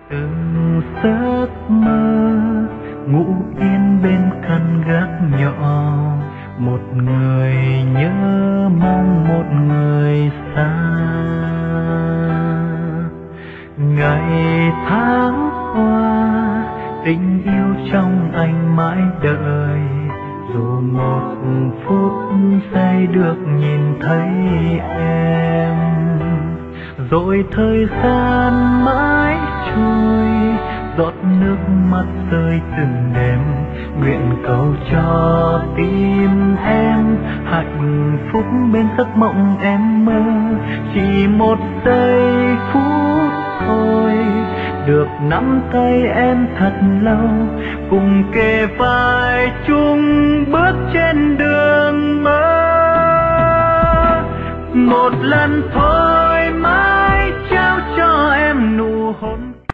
từng giấc mơ ngủ yên bên căn gác nhỏ, một người nhớ mong một người xa. Ngày tháng qua tình yêu trong anh mãi đợi, dù một phút giây được nhìn thấy em. Rồi thời gian mãi trôi, giọt nước mắt rơi từng đêm, nguyện cầu cho tim em hạnh phúc bên giấc mộng em mơ. Chỉ một giây phút thôi, được nắm tay em thật lâu, cùng kề vai chung bước trên đường mơ. Một lần thôi mãi trao cho em nụ hôn